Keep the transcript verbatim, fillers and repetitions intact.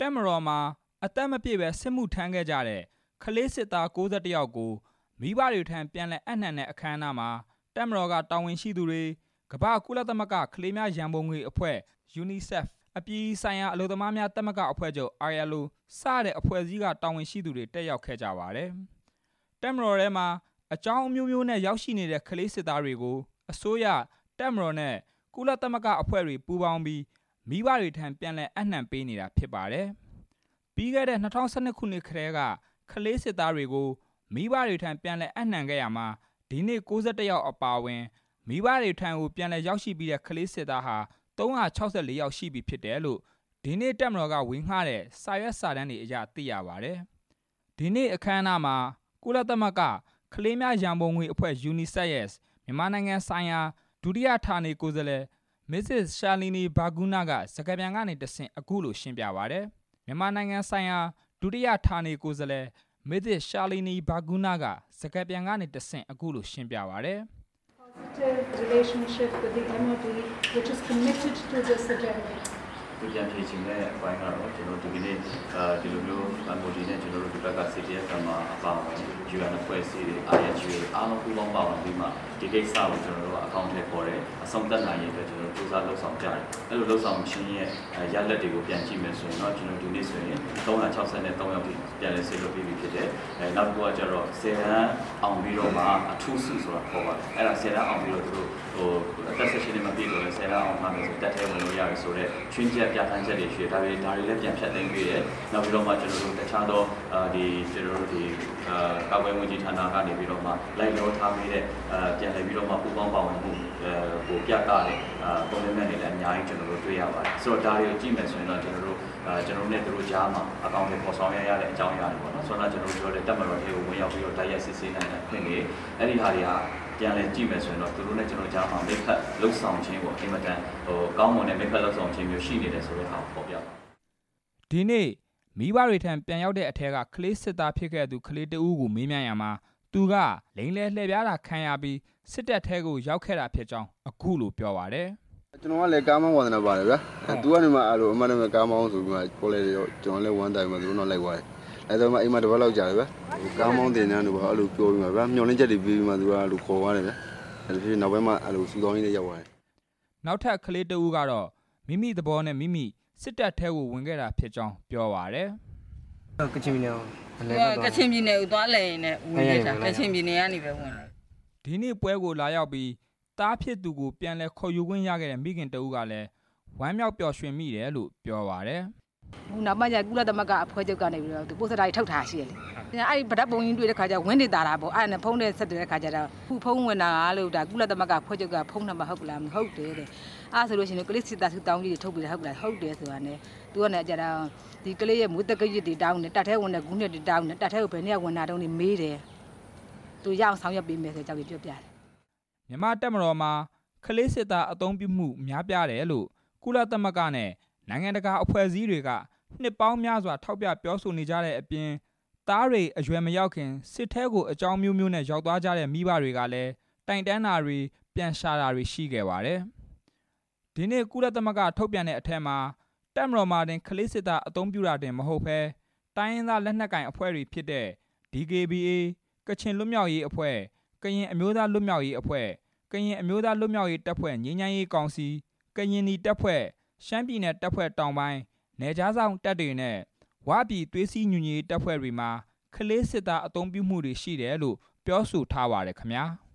တက်မတော်မှာအသက်မပြည့်ပဲစစ်မှုထမ်းခဲ့ကြတဲ့ကလေးစစ်သားကိုးဆယ်တစ်ယောက်ကိုမိဘတွေထံပြန်လည်အနှံတဲ့အခမ်းအနားမှာတက်မတော်ကတာဝန်ရှိသူတွေကမ္ဘာကုလသမဂ္ဂကလေးများရန်ပုံငွေအဖွဲ့ ယူနီဆက်ဖ် အပြည်ပြည်ဆိုင်ရာအလုပ်သမားများသမဂ္ဂအဖွဲ့ချုပ် အိုင် အယ်လ် အို စတဲ့အဖွဲ့အစည်းကတာဝန်ရှိသူတွေတက်ရောက်ခဲ့ကြပါတယ်။တက်မတော်ထဲမှာအကြောင်းအမျိုးမျိုးနဲ့ရောက်ရှိနေတဲ့ကလေးစစ်သားတွေကိုအစိုးရတက်မတော်နဲ့ကုလသမဂ္ဂအဖွဲ့တွေပူးပေါင်းပြီးမိဘတွေထံပြန်လည်အနှံပေးနေတာဖြစ်ပါတယ်။ပြီးခဲ့တဲ့၂၀၁၂ခုနှစ်ကတည်းကကလေးစစ်သားတွေကိုမိဘတွေထံပြန်လည်အနှံခဲ့ရမှာဒီနေ့ကိုးဆယ်တစ်ယောက်အပါအဝင်မိဘတွေထံကိုပြန်လည်ရောက်ရှိပြီးတဲ့ကလေးစစ်သားဟာသုံးရာခြောက်ဆယ်လေးယောက်ရှိပြီဖြစ်တယ်လို့ဒီနေ့တက်မတော်ကဝေငှတဲ့စာရွက်စာတမ်းတွေအရသိရပါတယ်။ဒီနေ့အခမ်းအနားမှာကုလသမဂ္ဂကလေးများရန်ပုံငွေအဖွဲ့ ယူနီဆက်ဖ် ရဲ့မြန်မာနိုင်ငံဆိုင်ရာဒုတိယဌာနေကိုယ်စားလှယ် မစ္စစ်ရှာလီနီဘာဂူနာကစကားပြန်ကနေတဆင့်အခုလိုရှင်းပြပါတယ်။မြန်မာနိုင်ငံဆိုင်ရာဒုတိယဌာနေကိုယ်စားလှယ်မစ္စစ်ရှာလီနီဘာဂူနာကစကားပြန်ကနေတဆင့်အခုလိုရှင်းပြပါတယ်။ Positive relationship with the เอ็ม โอ ดี which is committed to this agenda. ဒီကြံဖြေခြင်းနဲ့အပိုင်းကတော့ကျွန်တော်ဒီကနေ့ဒီလိုမျိုး เอ็ม โอ ดี နဲ့ကျွန်တော်တို့ဒီဘက်က စီ တီ အက်ဖ် ကမှာအပါအဝင် ယူ အန် အဖွဲ့အစည်းတွေ အိုင် အက်ချ် တွေအားလုံးပူးပေါင်းပါဝင်ပြီးမှဒီကိစ္စကိုကျွန်တော်တို့အကောင့်ထဲပေါ်တယ်အဆုံးသတ်နိုင်ရေးအတွက်ကျွန်တော်တို့စူးစမ်းလှုပ်ဆောင်ကြတယ်အဲ့လိုလှုပ်ဆောင်ခြင်းရဲ့ရလဒ်တွေကိုပြန်ကြည့်မယ်ဆိုရင်တော့ကျွန်တော်ဒီနေ့ဆိုရင်သုံးရာခြောက်ဆယ်သုံးယောက်ပြန်လည်ဆေးလုပ်ပြီးပြီဖြစ်တယ်အဲနောက်တစ်ခုကကျတော့ဆယ်တန်းအောင်ပြီးတော့မှအထူးစုဆိုတာခေါ်ပါတယ်အဲ့ဒါဆယ်တန်းအောင်ပြီးတော့သူတို့ဟိုအသက်ဆက်ရှင်နေမပြီးတော့လဲဆယ်တန်းအောင်မှမယ်ဆိုတက်ထဲဝင်လို့ရတယ်ဆိုတော့ချွင်းချက်ပြဋ္ဌာန်းချက်တွေရှိတယ်ဒါတွေဒါတွေလည်းပြန်ဖြတ်သိမ်းပေးတယ်နောက်ပြီးတော့မှကျွန်တော်တို့တခြားသောဒီကျွန်တော်တို့ဒီကာကွယ်ဝင်ကြီးဌာနကနေပြီးတော့မှလိုက်လို့ထားပြီးတဲ့ပြန်လည်ပြီးတော့မှပူပေါင်းပါဝင်မှုဟိုပြတာတဲ့ပုံစံနဲ့လည်းအများကြီးကျွန်တော်တို့တွေ့ရပါတယ်ဆိုတော့ဒါတွေကိုကြည့်မယ်ဆိုရင်တော့ကျွန်တော်တို့ကျွန်တော်တို့နဲ့တို့ကြားမှာအကောင့်တွေပေါ်ဆောင်ရရတဲ့အကြောင်းအရာတွေပေါ့နော်ဆိုတော့ကျွန်တော်တို့ပြောတဲ့တက်မတော်တွေကိုဝင်ရောက်ပြီးတော့တိုက်ရိုက်စစ်ဆေးနိုင်တဲ့ခွင့်တွေအဲ့ဒီဟာတွေကပြန်လည်ကြည့်မယ်ဆိုရင်တော့သူတို့နဲ့ကျွန်တော်ကြားမှာမိတ်ဖက်လှုပ်ဆောင်ခြင်းပေါ့အင်မတန်ဟိုကောင်းမွန်တဲ့မိတ်ဖက်လှုပ်ဆောင်ခြင်းမျိုးရှိနေတယ်ဆိုတဲ့ဟာကိုပေါ်ပြပါဒီနေ့မိဘတွေထံပြန်ရောက်တဲ့အထက်ကကလေးစစ်သားဖြစ်ခဲ့သူကလေးတဦးကိုမေးမြန်းရမှာသူကလိန်လဲလှည့်ပြားတာခံရပြီးစစ်တပ်ထဲကိုရောက်ခဲ့တာဖြစ်ကြောင်းအခုလိုပြောပါတယ်ကျွန်တော်ကလည်းကားမောင်းဝါသနာပါတယ်ဗျာအဲသူကနေမှအဲ့လိုအမှန်တကယ်ကားမောင်းဆိုပြီးမှကိုလည်းကျွန်တော်လည်းဝမ်းတိုင်မှသူတို့တော့လိုက်သွားတယ်အဲဒါမှအိမ်မှာတစ်ပတ်လောက်ကြာတယ်ဗျာကားမောင်းတင်တဲ့လူကအဲ့လိုပြောပြီးမှဗျာမျောလင်းချက်တွေပြီးပြီးမှသူကအဲ့လိုခေါ်သွားတယ်ဗျာအဲ့လိုဖြစ်နောက်ပိုင်းမှာအဲ့လိုစူဆောင်းရင်းနဲ့ရောက်သွားတယ်နောက်ထပ်ကလေးတဦးကတော့မိမိသဘောနဲ့မိမိစစ်တပ်ထဲကိုဝင်ခဲ့တာဖြစ်ကြောင်းပြောပါတယ်ကချင်ပြည်နယ်ကချင်ပြည်နယ်ကိုသွားလဲရင်လည်းဝင်ခဲ့တာကချင်ပြည်နယ်ကနေပဲဝင်လာဒီနေ့ပွဲကိုလာရောက်ပြီးတားဖြစ်သူကိုပြန်လဲခေါ်ယူခွင့်ရခဲ့တဲ့မိခင်တဦးကလည်းဝမ်းမြောက်ပျော်ရွှင်မိတယ်လို့ပြောပါတယ်ခုနောက်မှကျကုလသမဂ္ဂအဖွဲ့ချုပ်ကနေပြီးတော့သူပို့စတာတွေထုတ်ထားရှိတယ်လေအဲ့ဒီဗဒတ်ပုံကြီးတွေ့တဲ့ခါကျဝင်းနေတာတာပေါ့အဲ့ဒါနဲ့ဖုန်းနဲ့ဆက်တဲ့ခါကျတော့ခုဖုန်းဝင်တာလို့ဒါကုလသမဂ္ဂအဖွဲ့ချုပ်ကဖုန်းနံပါတ်ဟုတ်လားမဟုတ်တယ်တဲ့အဲ့ဆိုလို့ရှိရင်ကလေးစစ်သားစုတောင်းကြီးတွေထုတ်ပြီးဟုတ်လားဟုတ်တယ်ဆိုတာနဲ့သူကလည်းကြတော့ဒီကလေးရဲ့မူတက်ကရစ်တွေတောင်းနေတက်ထဲဝင်တဲ့ဂူးနဲ့တွေတောင်းနေတက်ထဲကိုဘယ်နည်းဝင်တာတုံးနေမေးတယ်သူရအောင်ဆောင်ရွက်ပေးမယ်ဆိုကြောက်ပြီးပြောပြတယ်မြန်မာတက်မတော်မှာကလေးစစ်သားအသုံးပြုမှုများပြားတယ်လို့ကုလသမဂ္ဂနဲ့နိုင်ငံတကာအဖွဲ့အစည်းတွေကနှစ်ပေါင်းများစွာထောက်ပြပြောဆိုနေကြတဲ့အပြင်သားတွေအရွယ်မရောက်ခင်စစ်ထဲကိုအကြောင်းမျိုးမျိုးနဲ့ရောက်သွားကြတဲ့မိဘတွေကလည်းတိုင်တန်းတာတွေပြန်ရှာတာတွေရှိခဲ့ပါတယ်။ဒီနေ့ကုလသမဂ္ဂထုတ်ပြန်တဲ့အထက်မှာတက်မတော်မှာတင်ကလေးစစ်သားအသုံးပြုတာတင်မဟုတ်ဘဲတိုင်းရင်းသားလက်နက်ကိုင်အဖွဲ့တွေဖြစ်တဲ့ ဒီ ကေ ဘီ အေ ကချင်လွတ်မြောက်ရေးအဖွဲ့ကရင်အမျိုးသားလွတ်မြောက်ရေးအဖွဲ့ကရင်အမျိုးသားလွတ်မြောက်ရေးတပ်ဖွဲ့ငြိမ်းချမ်းရေးကောင်စီကရင်နီတပ်ဖွဲ့ရှမ်းပြည်နယ်တပ်ဖွဲ့တောင်ပိုင်းနယ်ခြားစောင့်တပ်တွေနဲ့ဝပြည်သွေးစည်းညီညွတ်ရေးတပ်ဖွဲ့တွေမှာကလေးစစ်သားအသုံးပြုမှုတွေရှိတယ်လို့ပြောဆိုထားပါတယ်ခင်ဗျာ။